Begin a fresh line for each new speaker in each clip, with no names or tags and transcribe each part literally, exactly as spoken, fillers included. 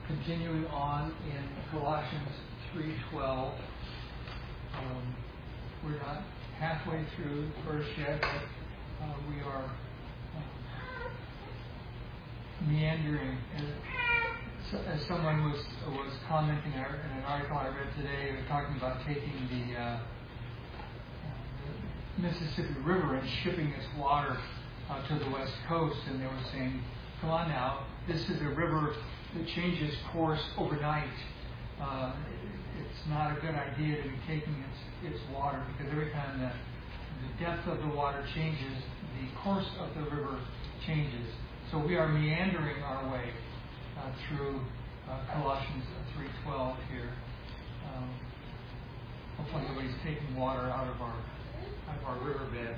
continuing on in Colossians three twelve. Um, we're not halfway through the verse yet, but uh, we are uh, meandering. And so, as someone was was commenting in an article I read today, they were talking about taking the, uh, the Mississippi River and shipping its water uh, to the west coast, and they were saying, come on now, this is a river that changes course overnight. Uh, it's not a good idea to be taking its, its water, because every time the, the depth of the water changes, the course of the river changes. So we are meandering our way uh, through uh, Colossians three twelve here. Um, hopefully nobody's taking water out of our out of our riverbed.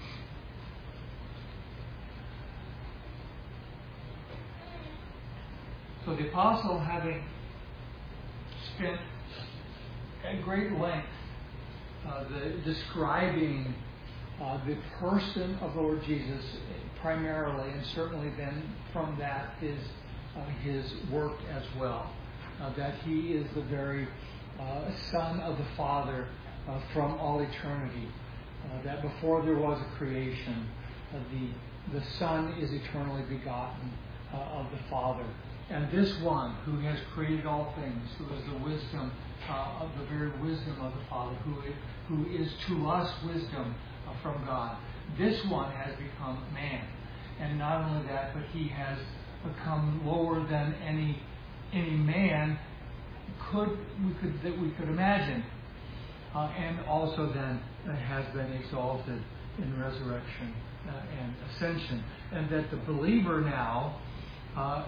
So the apostle, having spent at great length uh, the, describing uh, the person of the Lord Jesus primarily, and certainly then from that his uh, his work as well, uh, that he is the very uh, Son of the Father uh, from all eternity, uh, that before there was a creation, uh, the the Son is eternally begotten uh, of the Father. And this one who has created all things, who is the wisdom uh, of the very wisdom of the Father, who is, who is to us wisdom uh, from God, this one has become man. And not only that, but he has become lower than any any man could we could that we could imagine, uh, and also then uh, has been exalted in resurrection uh, and ascension, and that the believer now Uh,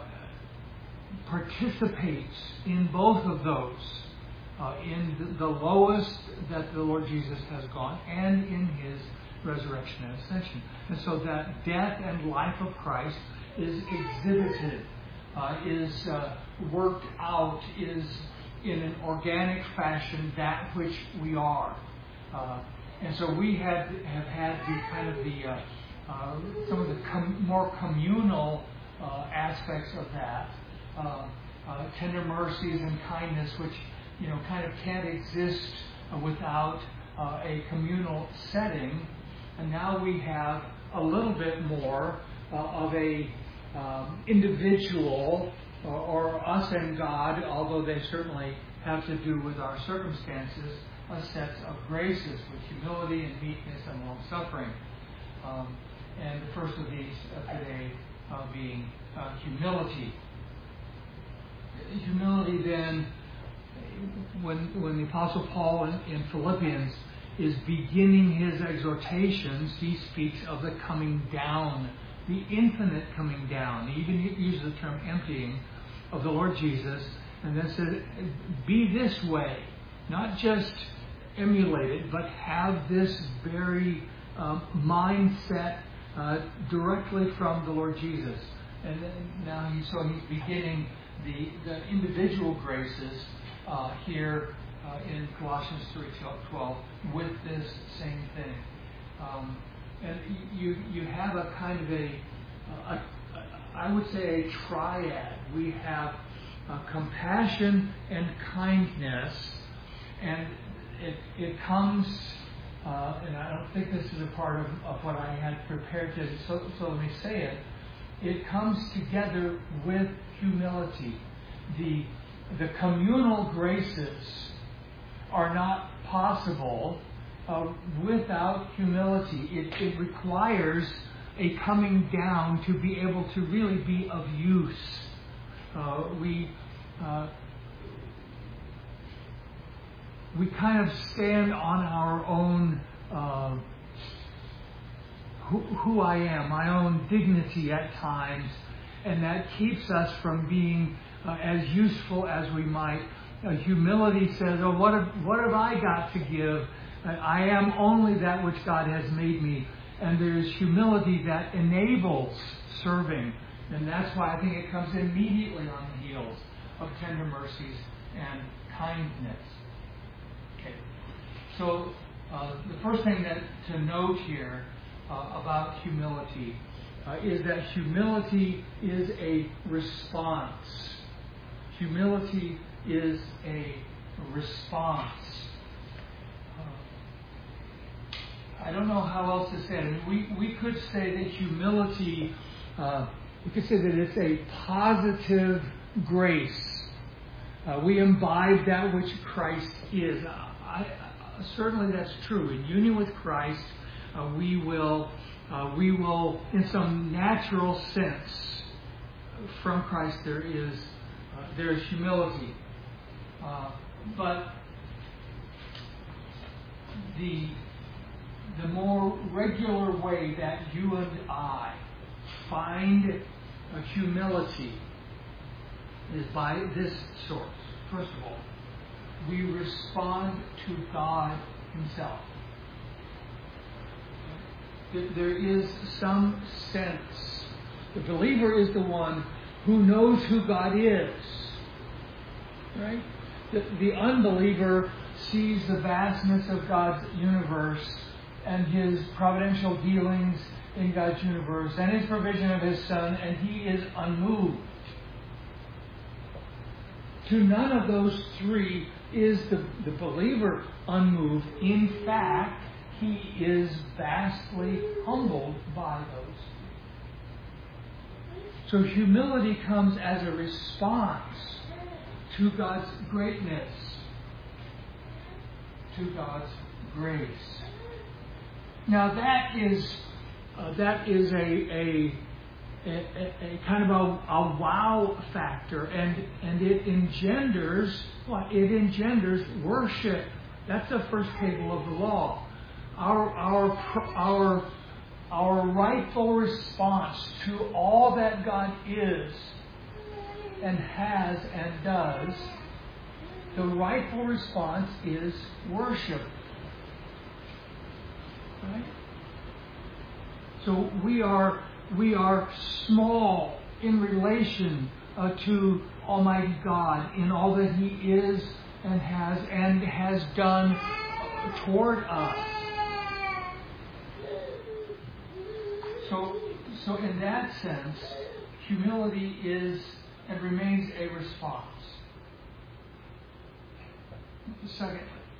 participates in both of those, uh, in the, the lowest that the Lord Jesus has gone and in his resurrection and ascension. And so that death and life of Christ is exhibited, uh, is uh, worked out, is in an organic fashion that which we are. Uh, and so we have, have had the kind of the uh, uh, some of the com- more communal uh, aspects of that. Uh, uh, tender mercies and kindness, which you know kind of can't exist uh, without uh, a communal setting, and now we have a little bit more uh, of a um, individual uh, or us and God, although they certainly have to do with our circumstances, a set of graces with humility and meekness and long suffering. Um, and the first of these uh, today uh, being uh, humility. Humility, then, when when the Apostle Paul in, in Philippians is beginning his exhortations, he speaks of the coming down, the infinite coming down. He even uses the term emptying of the Lord Jesus, and then says, be this way, not just emulate it, but have this very um, mindset uh, directly from the Lord Jesus. And now he, so he's beginning the, the individual graces uh, here uh, in Colossians three twelve with this same thing. Um, and you you have a kind of a, a, a I would say a triad. We have uh, compassion and kindness, and it it comes. Uh, and I don't think this is a part of, of what I had prepared to. So, so let me say it. It comes together with humility. The the communal graces are not possible uh, without humility. It, it requires a coming down to be able to really be of use. Uh, we uh, we kind of stand on our own. Uh, Who, who I am, my own dignity at times, and that keeps us from being uh, as useful as we might. Uh, humility says, oh, what have, what have I got to give? Uh, I am only that which God has made me. And there's humility that enables serving. And that's why I think it comes immediately on the heels of tender mercies and kindness. Okay. So uh, the first thing that to note here uh, about humility uh, is that humility is a response. Humility is a response. Uh, I don't know how else to say it. I mean, we, we could say that humility, uh, we could say that it's a positive grace. Uh, we imbibe that which Christ is. Uh, I, uh, certainly that's true. In union with Christ, uh, we will, uh, we will, in some natural sense, from Christ there is, uh, there is humility. Uh, but the the more regular way that you and I find a humility is by this source. First of all, we respond to God Himself. There is some sense. The believer is the one who knows who God is. Right? The, the unbeliever sees the vastness of God's universe and His providential dealings in God's universe and His provision of His Son, and he is unmoved. To none of those three is the, the believer unmoved. In fact, he is vastly humbled by those three. So humility comes as a response to God's greatness, to God's grace. Now that is uh, that is a a A, a, a kind of a, a wow factor, and and it engenders what? It engenders worship. That's the first table of the law. Our our our our rightful response to all that God is and has and does. The rightful response is worship. Right? So we are. We are small in relation uh, to Almighty God in all that He is and has and has done toward us. So, so in that sense, humility is and remains a response. Secondly,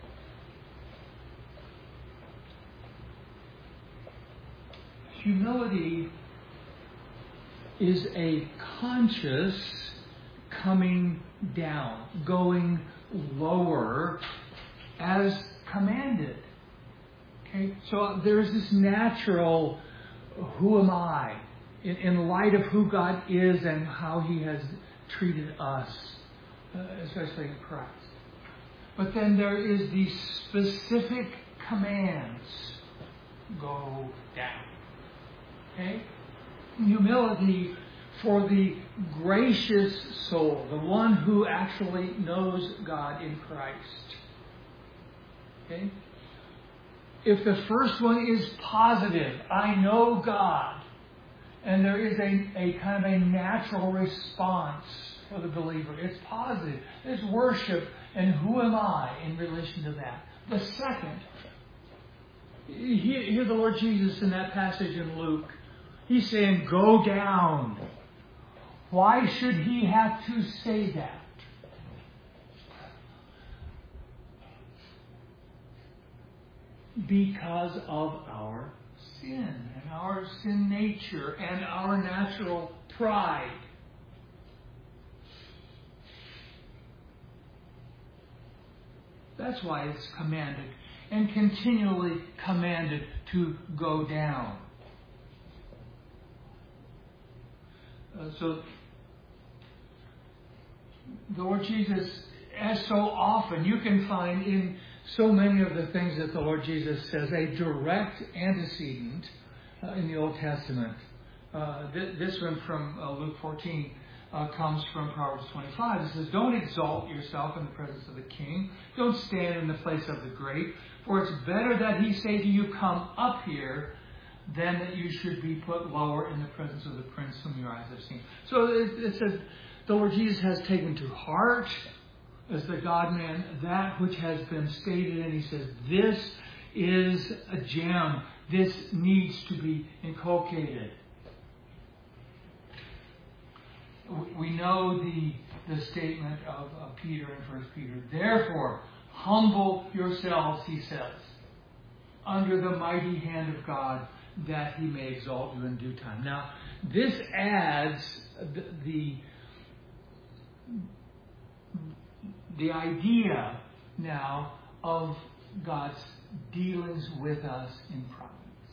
humility is a conscious coming down, going lower as commanded. Okay, so there's this natural, who am I? In, in light of who God is and how He has treated us, uh, especially in Christ. But then there is the specific commands, go down. Okay? Humility for the gracious soul, the one who actually knows God in Christ. Okay? If the first one is positive, I know God, and there is a, a kind of a natural response for the believer. It's positive. It's worship, and who am I in relation to that? The second, hear, hear the Lord Jesus in that passage in Luke. He's saying, go down. Why should He have to say that? Because of our sin and our sin nature and our natural pride. That's why it's commanded and continually commanded to go down. Uh, so, the Lord Jesus, as so often, you can find in so many of the things that the Lord Jesus says, a direct antecedent uh, in the Old Testament. Uh, th- this one from uh, Luke fourteen uh, comes from Proverbs twenty-five. It says, don't exalt yourself in the presence of the king. Don't stand in the place of the great. For it's better that he say to you, come up here, than that you should be put lower in the presence of the prince whom your eyes have seen. So it, it says, the Lord Jesus has taken to heart, as the God-man, that which has been stated, and He says, this is a gem. This needs to be inculcated. We know the, the statement of, of Peter in First Peter. Therefore, humble yourselves, he says, under the mighty hand of God, that he may exalt you in due time. Now, this adds the, the, the idea now of God's dealings with us in providence.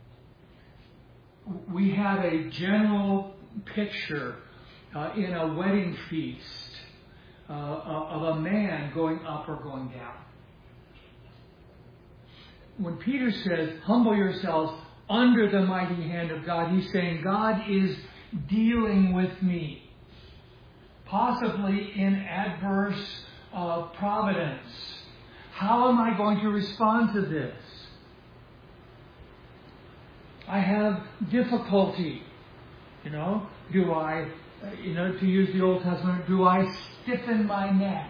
We have a general picture uh, in a wedding feast uh, of a man going up or going down. When Peter says, humble yourselves under the mighty hand of God, he's saying God is dealing with me, possibly in adverse uh, providence. How am I going to respond to this? I have difficulty. You know, do I, you know, to use the Old Testament, do I stiffen my neck?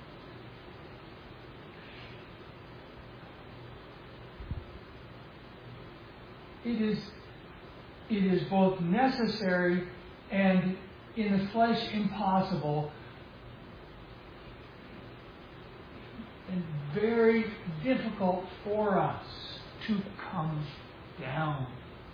It is, it is both necessary and in the flesh impossible, and very difficult for us to come down.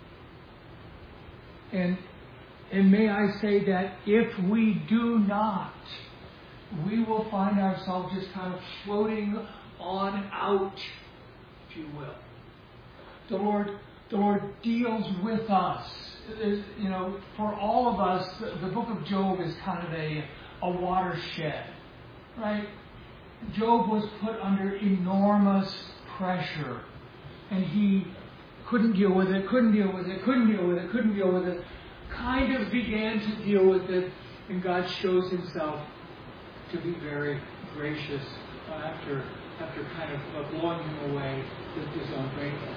And, and may I say that if we do not, we will find ourselves just kind of floating on out, if you will. The Lord, the Lord deals with us. There's, you know, for all of us, the, the book of Job is kind of a, a watershed, right? Job was put under enormous pressure, and he couldn't deal with it, couldn't deal with it, couldn't deal with it, couldn't deal with it, kind of began to deal with it, and God shows himself to be very gracious uh, after after kind of uh, blowing him away with his own greatness.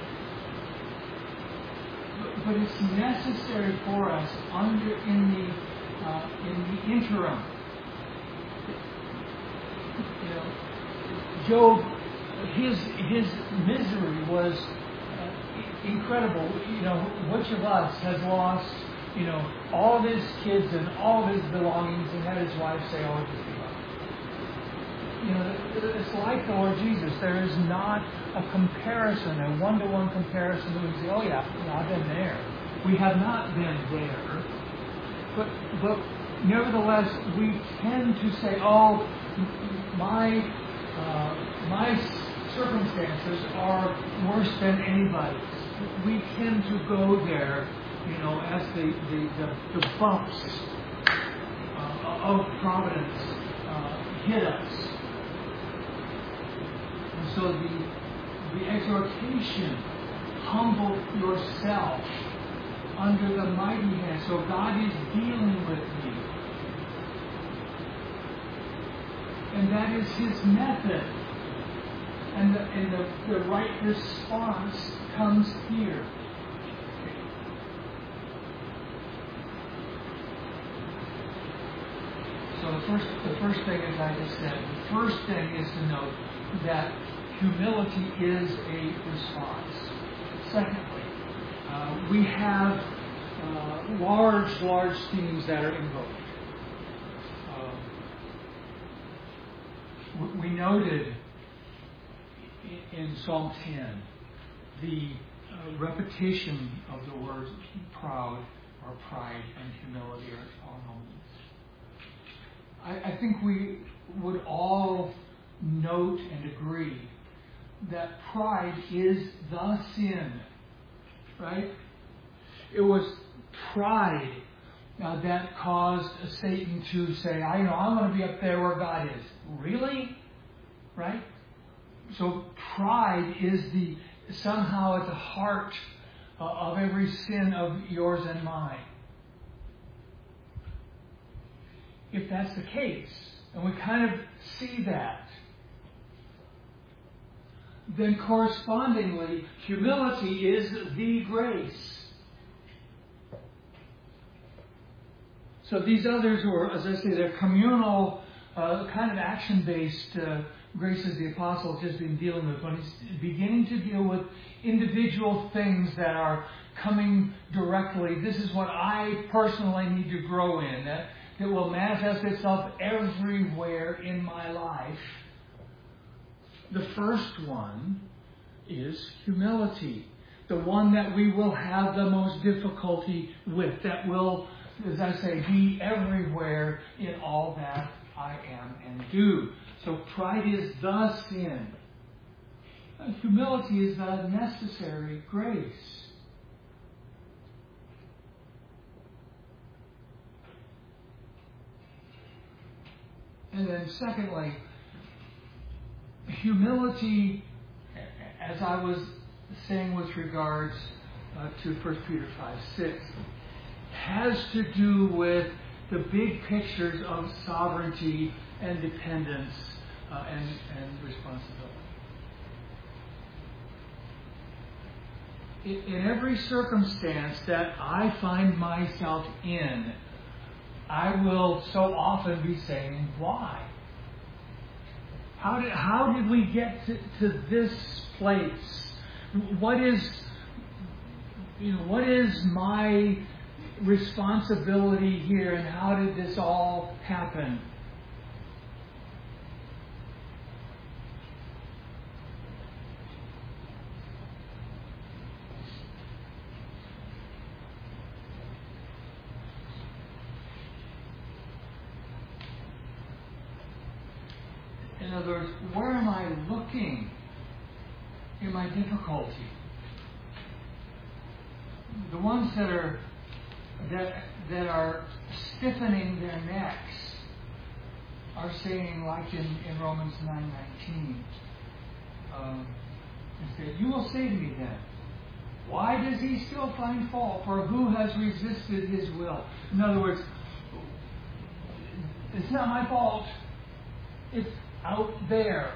But, but it's necessary for us under in the uh, in the interim. You know, Job, his his misery was uh, incredible. You know, which of us has lost, you know, all of his kids and all of his belongings and had his wife say, "Oh, just give up." You know, it's like the Lord Jesus. There is not a comparison, a one-to-one comparison that we say, "Oh yeah, you know, I've been there." We have not been there, but but nevertheless, we tend to say, "Oh, my uh, my circumstances are worse than anybody's." We tend to go there, you know, as the the, the, the bumps uh, of providence uh, hit us. And so the the exhortation, humble yourself under the mighty hand. So God is dealing with me. And that is his method. And the, and the, the right response comes here. So the first, the first thing, as I just said, the first thing is to note that humility is a response. Secondly, uh, we have uh, large, large themes that are invoked. We noted in Psalm ten the uh, repetition of the words proud or pride and humility are homonyms. I, I think we would all note and agree that pride is the sin, right? It was pride uh, that caused Satan to say, I know, I'm going to be up there where God is. Really? Right? So pride is the somehow at the heart uh, of every sin of yours and mine. If that's the case, and we kind of see that, then correspondingly, humility is the grace. So these others were, as I say, they're communal, uh, kind of action-based uh, Grace as the Apostle has just been dealing with, when he's beginning to deal with individual things that are coming directly. This is what I personally need to grow in, that, that will manifest itself everywhere in my life. The first one is humility. The one that we will have the most difficulty with, that will, as I say, be everywhere in all that I am and do. So pride is the sin. Humility is the necessary grace. And then secondly, humility, as I was saying with regards uh, to First Peter five six, has to do with the big pictures of sovereignty and dependence uh, and, and responsibility. In, in every circumstance that I find myself in, I will so often be saying, why? How did, how did we get to, to this place? What is, you know, what is my responsibility here, and how did this all happen? In other words, where am I looking in my difficulty? The ones that are that that are stiffening their necks are saying, like in, in Romans nine nineteen, um, it said, "You will say to me then, why does he still find fault? For who has resisted his will?" In other words, it's not my fault. It's out there.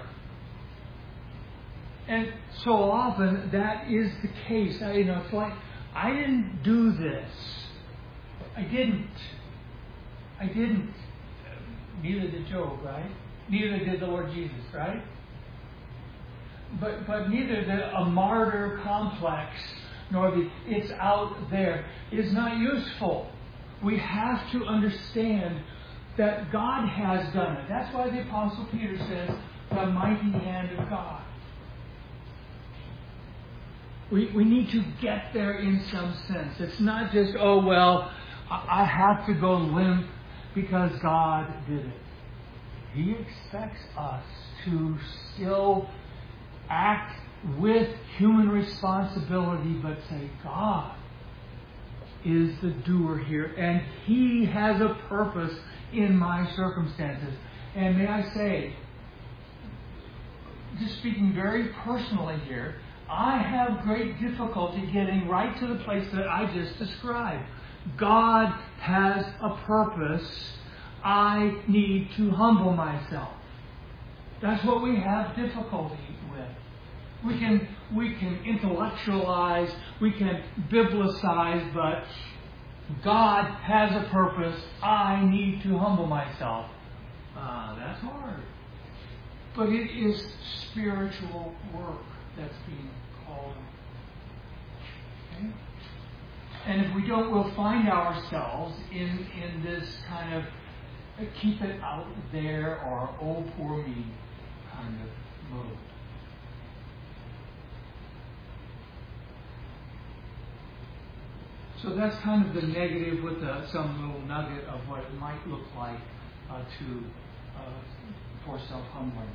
And so often that is the case. I, you know, it's like, I didn't do this. I didn't. I didn't. Neither did Job, right? Neither did the Lord Jesus, right? But but neither did a martyr complex, nor the it's out there, is not useful. We have to understand that God has done it. That's why the Apostle Peter says, the mighty hand of God. We we need to get there in some sense. It's not just, oh, well, I have to go limp because God did it. He expects us to still act with human responsibility, but say, God is the doer here, and He has a purpose in my circumstances. And may I say, just speaking very personally here, I have great difficulty getting right to the place that I just described. God has a purpose. I need to humble myself. That's what we have difficulty with. We can we can intellectualize, we can biblicize, but God has a purpose. I need to humble myself. Ah, that's hard. But it is spiritual work that's being called. Okay? And if we don't, we'll find ourselves in, in this kind of keep it out there or oh poor me kind of mode. So that's kind of the negative with uh, some little nugget of what it might look like uh, to uh, for self-humbling.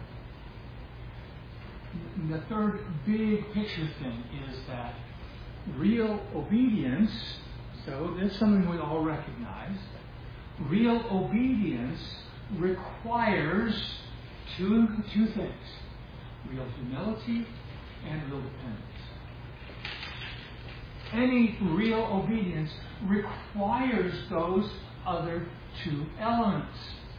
The third big picture thing is that real obedience, so this is something we all recognize, real obedience requires two, two things, real humility and real dependence. Any real obedience requires those other two elements.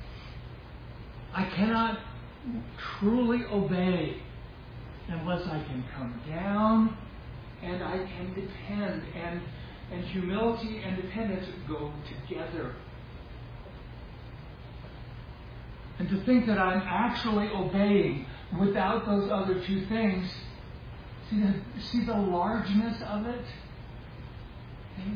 I cannot truly obey unless I can come down and I can depend. And, and humility and dependence go together. And to think that I'm actually obeying without those other two things, see the, see the largeness of it? Okay?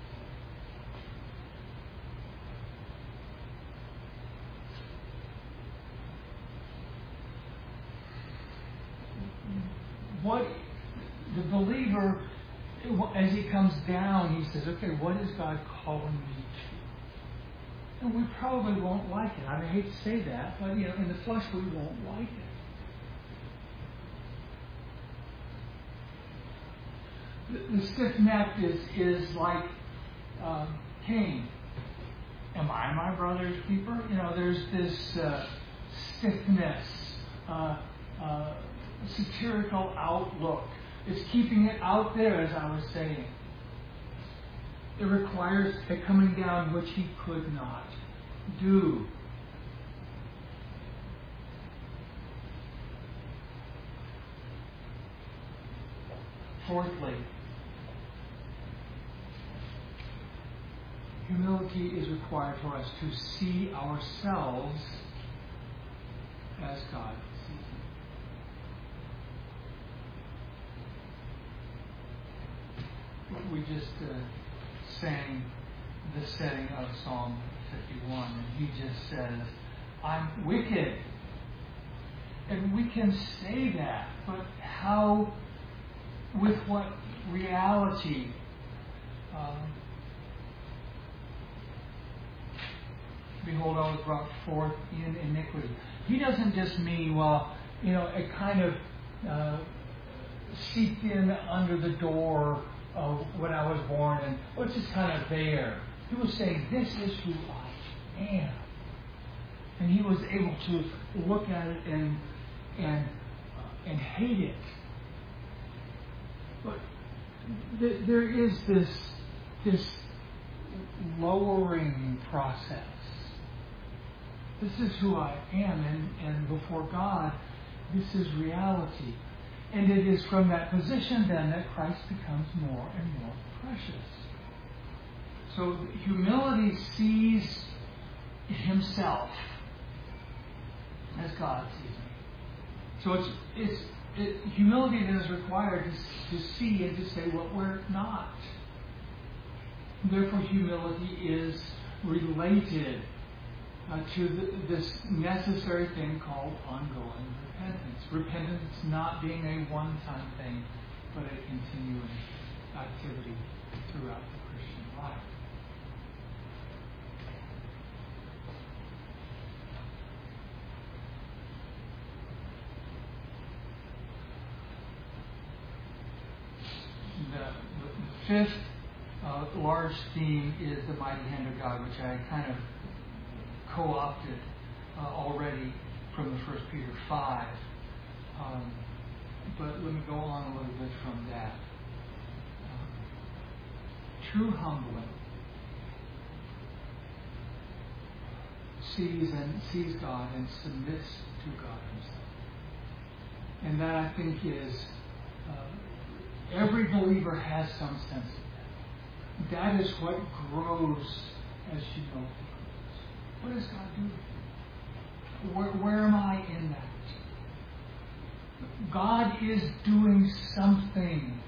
What the believer, as he comes down, he says, okay, what is God calling me to? And we probably won't like it. I mean, I hate to say that, but you know, in the flesh we won't like it. The, the stiff-necked is, is like uh, Cain. Am I my brother's keeper? You know, there's this uh, stiffness, uh, uh, satirical outlook. It's keeping it out there, as I was saying. It requires a coming down which he could not do. Fourthly, humility is required for us to see ourselves as God sees them. We just uh, sang the setting of Psalm fifty-one, and he just says, I'm wicked. And we can say that, but how, with what reality? Um, Behold, I was brought forth in iniquity. He doesn't just mean, well, you know, it kind of uh, seeped in under the door of when I was born, and well, it's just kind of there. He was saying, this is who I am. And he was able to look at it and and uh, and hate it. But th- there is this this lowering process. This is who I am, and, and before God, this is reality. And it is from that position then that Christ becomes more and more precious. So humility sees himself as God sees me. So it's it's it, humility that is required to, to see and to say what we're not. Therefore, humility is related uh, to the, this necessary thing called ongoing repentance. Repentance not being a one-time thing, but a continuing activity throughout the Christian life. The, the, the fifth uh, large theme is the mighty hand of God, which I kind of co-opted uh, already from the First Peter five. Um, but let me go on a little bit from that. Um, true humbling sees and sees God and submits to God himself. And that, I think, is uh, every believer has some sense of that. That is what grows as humility grows. What does God do with you? Where, where am I in that? God is doing something.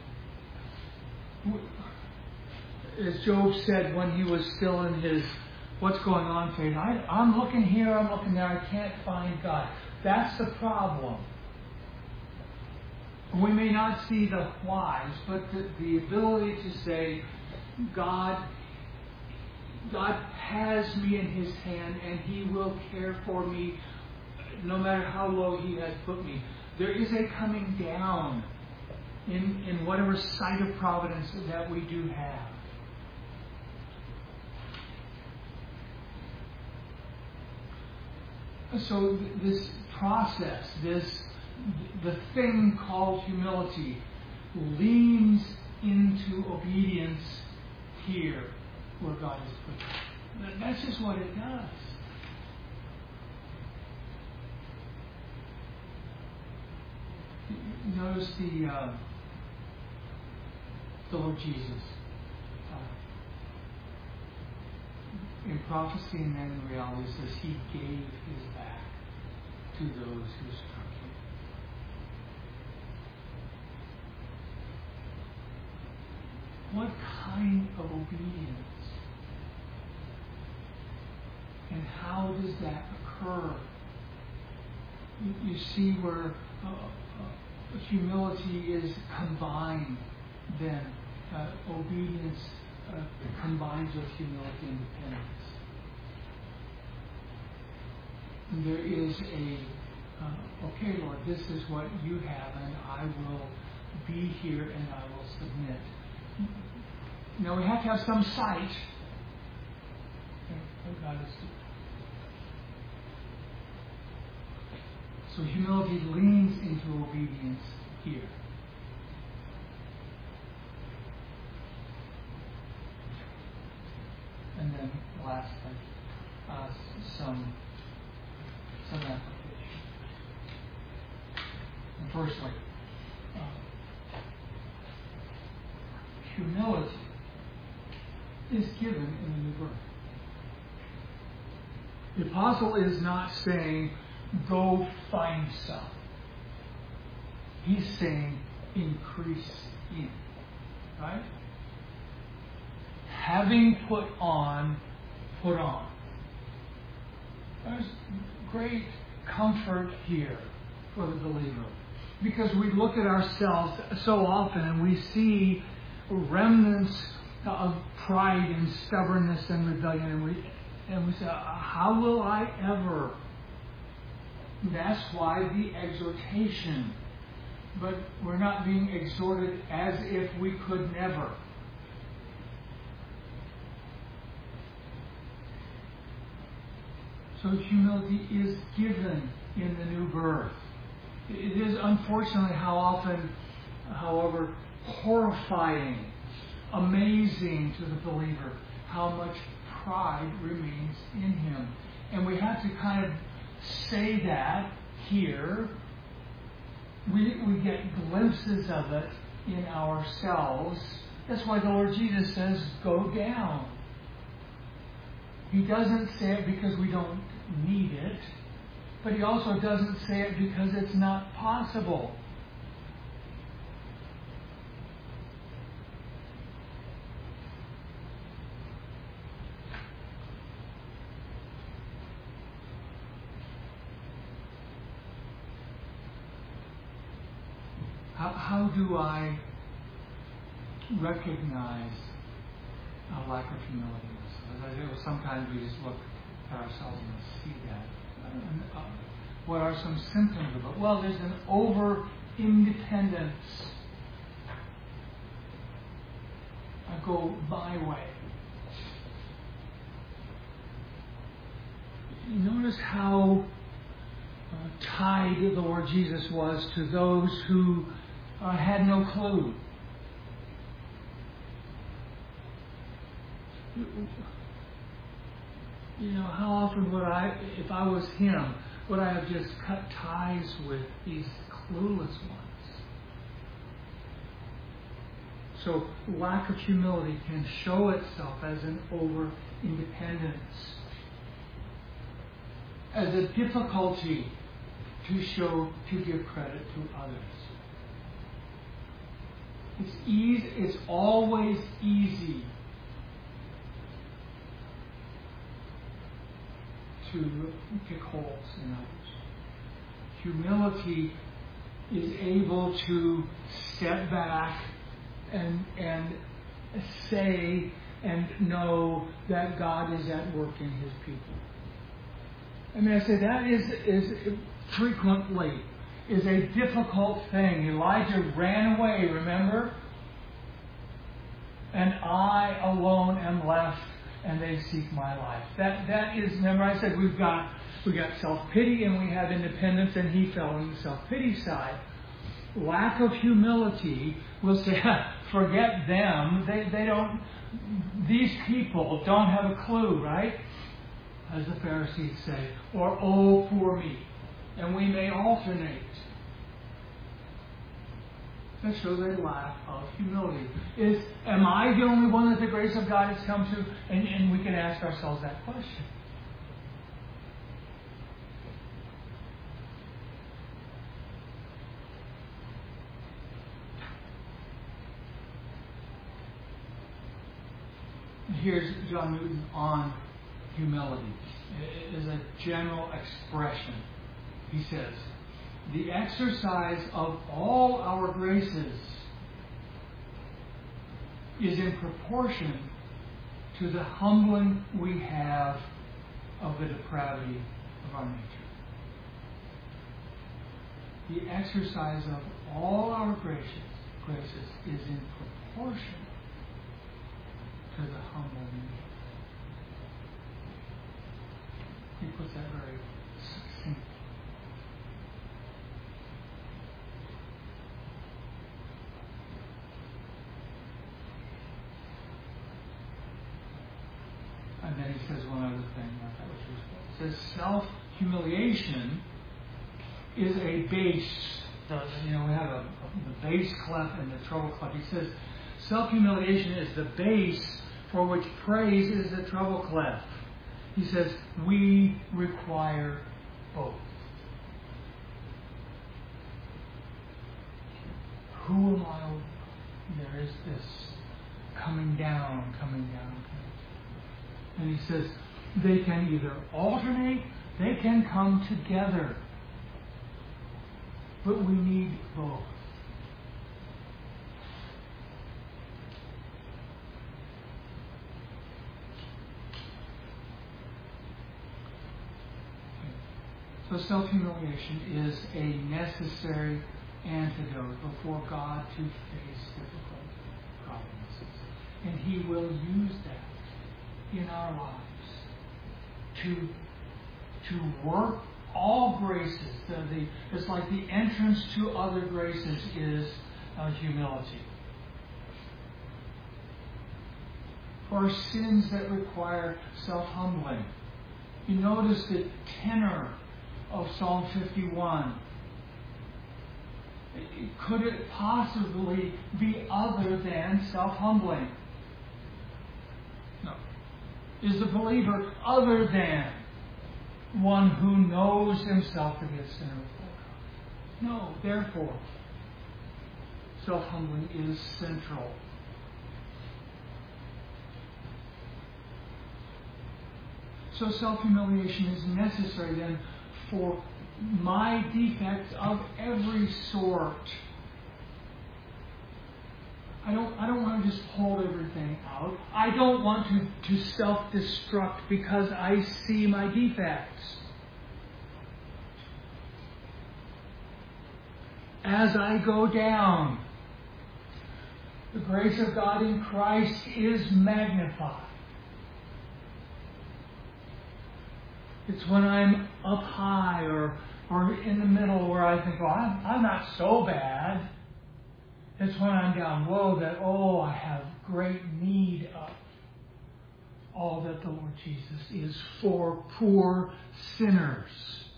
As Job said when he was still in his what's going on phase, I, I'm looking here, I'm looking there, I can't find God. That's the problem. We may not see the whys, but the, the ability to say, God, God has me in his hand and he will care for me no matter how low he has put me. There is a coming down in, in whatever sight of providence that we do have. So this process, this the thing called humility, leans into obedience here where God has put it. That's just what it does. Notice the uh, the Lord Jesus. Uh, in prophecy and then in reality, it says he gave his back to those who struck him. What kind of obedience? And how does that occur? You, you see where uh, uh, humility is combined then. Uh, obedience uh, combines with humility and dependence. And there is a, uh, okay, Lord, this is what you have, and I will be here and I will submit. Now we have to have some sight. What God is doing. So humility leans into obedience here. And then lastly, uh, some some application. And firstly, uh, humility is given in the new birth. The apostle is not saying, go find some. He's saying, increase in. Right? Having put on, put on. There's great comfort here for the believer. Because we look at ourselves so often and we see remnants of pride and stubbornness and rebellion. And we, and we say, how will I ever? That's why the exhortation. But we're not being exhorted as if we could never. So humility is given in the new birth. It is unfortunately how often, however, horrifying, amazing to the believer how much pride remains in him. And we have to kind of say that here. We, we get glimpses of it in ourselves. That's why the Lord Jesus says, go down. He doesn't say it because we don't need it, but he also doesn't say it because it's not possible. How, how do I recognize a lack of humility? As I do, sometimes we just look at ourselves and see that. And, uh, what are some symptoms of it? Well, there's an over-independence. I go my way. You notice how uh, tied the Lord Jesus was to those who uh, had no clue. You know, how often would I, if I was him, would I have just cut ties with these clueless ones? So lack of humility can show itself as an over-independence, as a difficulty to show, to give credit to others. It's easy, it's always easy to pick holes in others. Humility is able to step back and and say and know that God is at work in his people. I mean, I say that is is frequently is a difficult thing. Elijah ran away, remember? And I alone am left, and they seek my life. That that is, remember I said we've got we got self-pity and we have independence, and he fell on the self-pity side. Lack of humility will say, forget them. They they don't these people don't have a clue, right? As the Pharisees say, or oh poor me. And we may alternate. that shows a lack of humility. Is, am I the only one that the grace of God has come to? And, and we can ask ourselves that question. Here's John Newton on humility. It is a general expression. He says, the exercise of all our graces is in proportion to the humbling we have of the depravity of our nature. The exercise of all our graces, graces is in proportion to the humbling. He puts that very succinctly. And then he says one other thing. He says self-humiliation is a bass. You know, we have a, a, the bass clef and the treble clef. He says self-humiliation is the bass for which praise is the treble clef. He says we require both. Who am I? There is this coming down, coming down. And he says they can either alternate, they can come together. But we need both. So self-humiliation is a necessary antidote before God to face difficult problems. And He will use that in our lives to, to work all graces. The, the, it's like the entrance to other graces is uh, humility. For sins that require self-humbling. You notice the tenor of Psalm fifty-one. Could it possibly be other than self-humbling? No. Is the believer other than one who knows himself to be a sinner before God? No. Therefore, self-humbling is central. So self-humiliation is necessary then for my defects of every sort. I don't, I don't want to just hold everything out. I don't want to, to self-destruct because I see my defects. As I go down, the grace of God in Christ is magnified. It's when I'm up high or or in the middle where I think, well, I'm, I'm not so bad. It's when I'm down low that, oh, I have great need of all that the Lord Jesus is for poor sinners.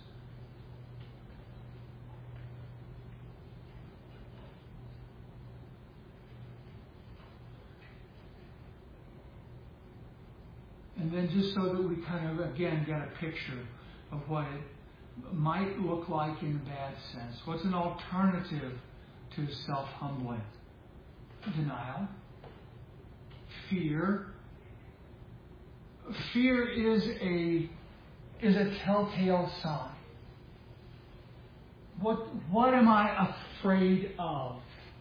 And then just so that we kind of, again, get a picture of what it might look like in a bad sense. What's an alternative to self-humbling? Denial. Fear. Fear is a is a telltale sign. What what am I afraid of?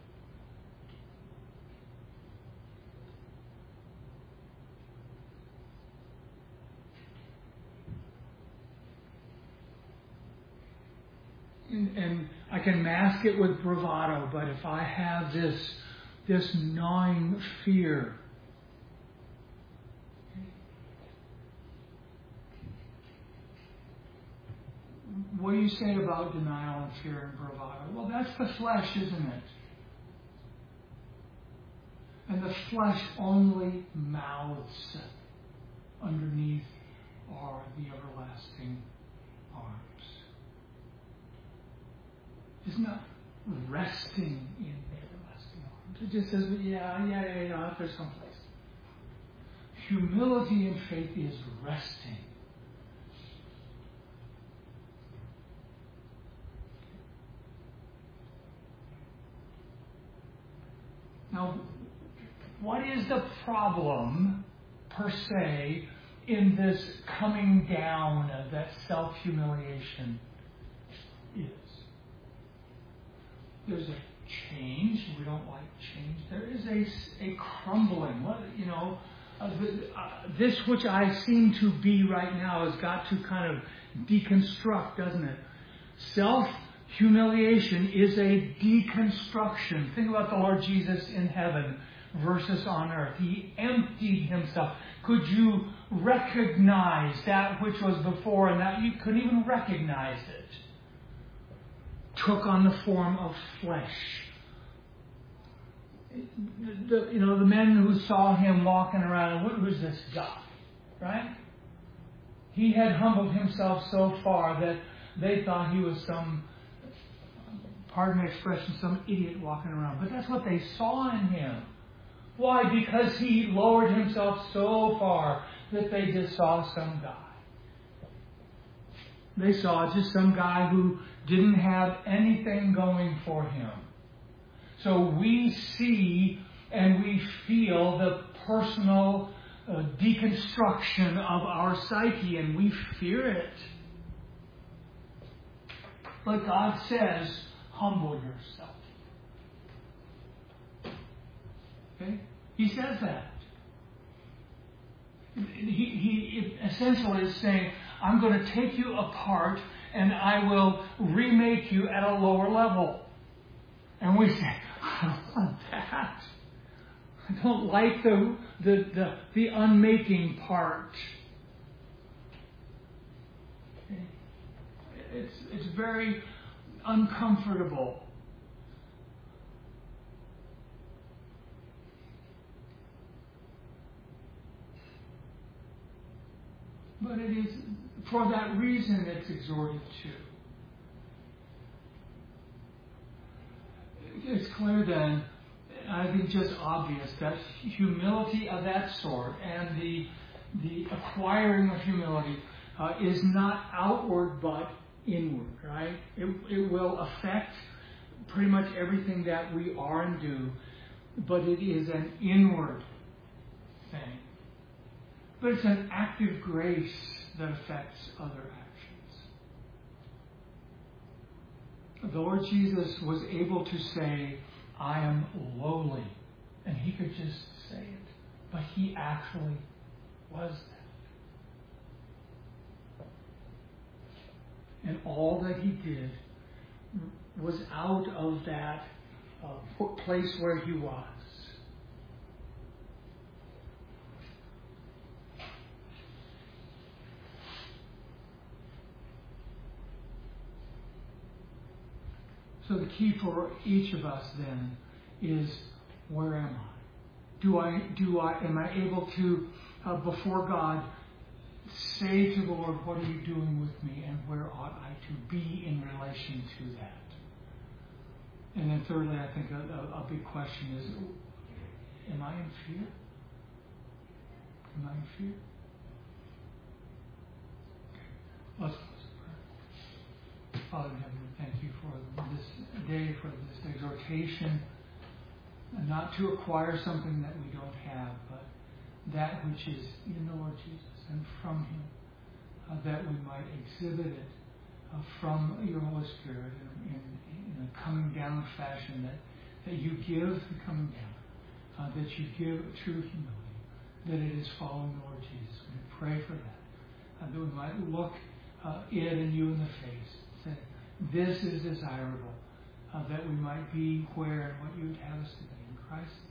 And, and I can mask it with bravado, but if I have this this gnawing fear, what do you say about denial and fear and bravado? Well, that's the flesh, isn't it? And the flesh only mouths underneath are the everlasting arms. It's not resting in there. It just says, yeah, yeah, yeah, yeah, there's some place. Humility and faith is resting. Now, what is the problem, per se, in this coming down that self-humiliation is? There's a change. We don't like change. There is a, a crumbling. What, you know, uh, the, uh, this which I seem to be right now has got to kind of deconstruct, doesn't it? Self-humiliation is a deconstruction. Think about the Lord Jesus in heaven versus on earth. He emptied himself. Could you recognize that which was before and that you couldn't even recognize it? Took on the form of flesh. The, you know, the men who saw him walking around, what was this guy? Right? He had humbled himself so far that they thought he was some, pardon the expression, some idiot walking around. But that's what they saw in him. Why? Because he lowered himself so far that they just saw some guy. They saw just some guy who didn't have anything going for him. So we see and we feel the personal uh, deconstruction of our psyche, and we fear it. But God says, humble yourself. Okay? He says that. He, he essentially is saying, I'm going to take you apart and I will remake you at a lower level. And we say, I don't want that. I don't like the, the, the, the unmaking part. It's, it's very uncomfortable. But it is, for that reason, it's exhorted to. It's clear then, I think just obvious, that humility of that sort and the the acquiring of humility uh, is not outward but inward, right? It, it will affect pretty much everything that we are and do, but it is an inward thing. But it's an active grace that affects other actions. The Lord Jesus was able to say, I am lowly. And he could just say it. But he actually was that. And all that he did was out of that uh, place where he was. So the key for each of us then is, where am I? Do I, do I, am I able to, uh, before God, say to the Lord, what are you doing with me, and where ought I to be in relation to that? And then thirdly, I think a, a, a big question is, am I in fear? Am I in fear? Okay. Let's Father in heaven, we thank you for this day, for this exhortation, and not to acquire something that we don't have, but that which is in the Lord Jesus and from him, uh, that we might exhibit it uh, from your Holy Spirit in, in, in a coming down fashion, that, that you give the coming down, uh, that you give true humility, that it is following the Lord Jesus. We pray for that, uh, that we might look uh, it and you in the face. Say, this is desirable, uh, that we might be where and what you would have us to be. In Christ.